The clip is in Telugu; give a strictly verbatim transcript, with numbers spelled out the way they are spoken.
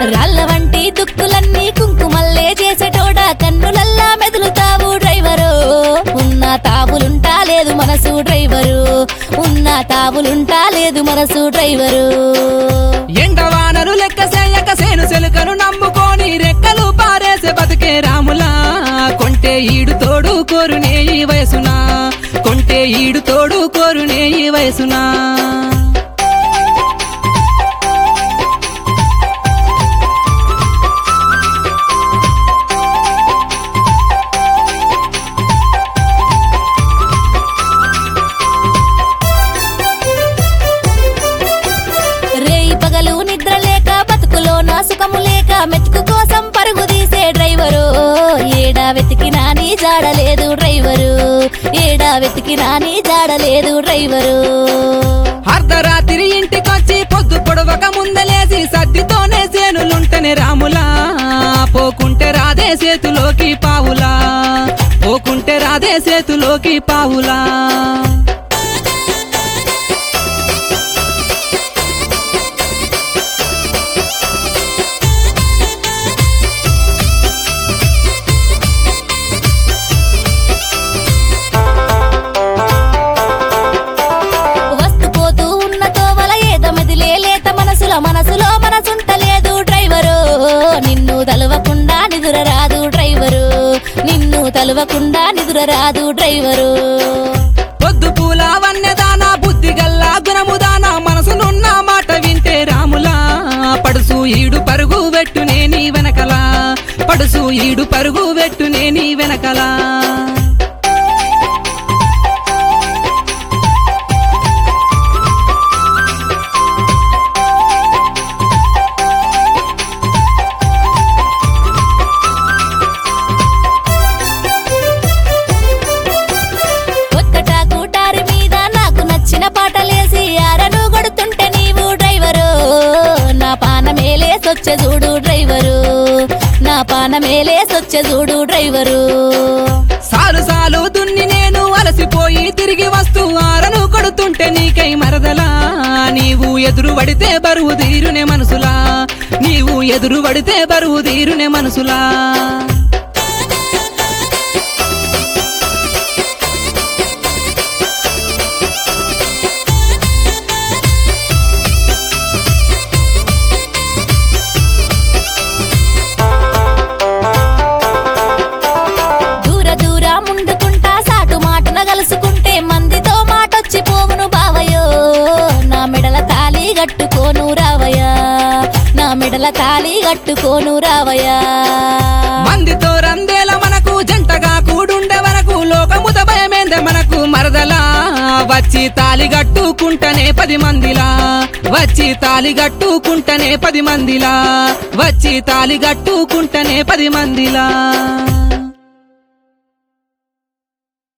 రాళ్ళ వంటి దుక్కులన్నీ కుంకుమల్లే చేసేటోడా కన్నులల్లా మెదులుతావు డ్రైవరు ఉన్న తావులుంటా లేదు మనసు డ్రైవరు ఉన్న తావులుంటా లేదు మనసు డ్రైవరు ఎండవానలు లెక్క చేయక సేను సెలుకను నమ్ముకొని రెక్కలు పారేసే బతికే రాములా కొంటే ఈడు తోడు కోరునే ఈ వయసునా కొంటే ఈడు తోడు కోరునే ఈ వయసునా పగలు నిద్ర లేక బతుకులో నా సుఖము లేక మెతుకు కోసం పరుగు తీసే డ్రైవరు ఏడా వెతికినా నీ జాడలేదు డ్రైవరు ఏడా వెతికినా నీ జాడలేదు డ్రైవరు అర్ధరాత్రి ఇంటికొచ్చి పొద్దు పొడవక ముందలేసి సద్దితోనే సేనులుంటనే రాములా పోకుంటే రాదే సేతులోకి పావులా పోకుంటే రాదే సేతులోకి పావులా మనసులో మనసుంటలేదు డ్రైవరు నిన్ను తలవకుండా నిదుర రాదు డ్రైవరు నిన్ను తలవకుండా నిదుర రాదు డ్రైవరు పొద్దు పూల వన్నెదానా బుద్ధి గల్లా గుణముదానా మనసునున్న మాట వింటే రాములా పడుసు ఈడు పరుగు వెట్టునే నీ వెనకలా పడుసు ఈడు పరుగు వెట్టునే నీ వెనకలా పాటలేసి ఆరను కొడుతుంటే నీవు డ్రైవరు నా పానమేలే సొచ్చ చూడు డ్రైవరు నా పానమేలే సొచ్చ చూడు డ్రైవరు సాలు సాలు దున్ని నేను అలసిపోయి తిరిగి వస్తూ ఆరను కొడుతుంటే నీకై మరదలా నీవు ఎదురు పడితే బరువు తీరునే మనసులా నీవు ఎదురు పడితే బరువు తీరునే మనసులా కలుసుకుంటే మందితో మాటొచ్చి పోవును బావయో నా మెడల తాళి గట్టుకోను రావయ్యా నా మెడల తాళి గట్టుకోను రావయ్యా మందితో రందేల మనకు జంటగా కూడుండే వరకు లోకముత భయమేందే మనకు మరదలా వచ్చి తాళి గట్టుకుంటనే పది మందిలా వచ్చి తాళి గట్టుకుంటనే పది మందిలా వచ్చి తాళి గట్టుకుంటనే పది మందిలా